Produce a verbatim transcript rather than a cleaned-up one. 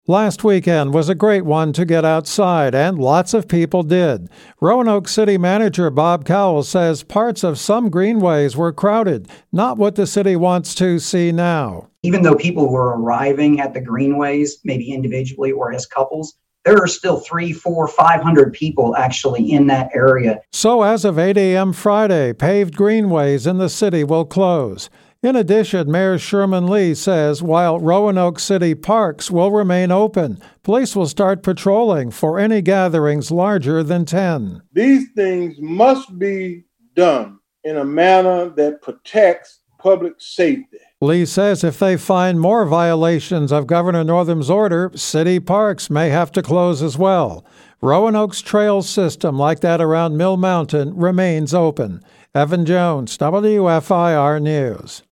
Last weekend was a great one to get outside, and lots of people did. Roanoke City Manager Bob Cowell says parts of some greenways were crowded, not what the city wants to see now. Even though people were arriving at the greenways, maybe individually or as couples, there are still three, four, five hundred people actually in that area. So as of eight a.m. Friday, paved greenways in the city will close. In addition, Mayor Sherman Lee says while Roanoke City parks will remain open, police will start patrolling for any gatherings larger than ten. These things must be done in a manner that protects public safety. Lee says if they find more violations of Governor Northam's order, city parks may have to close as well. Roanoke's trail system, like that around Mill Mountain, remains open. Evan Jones, W F I R News.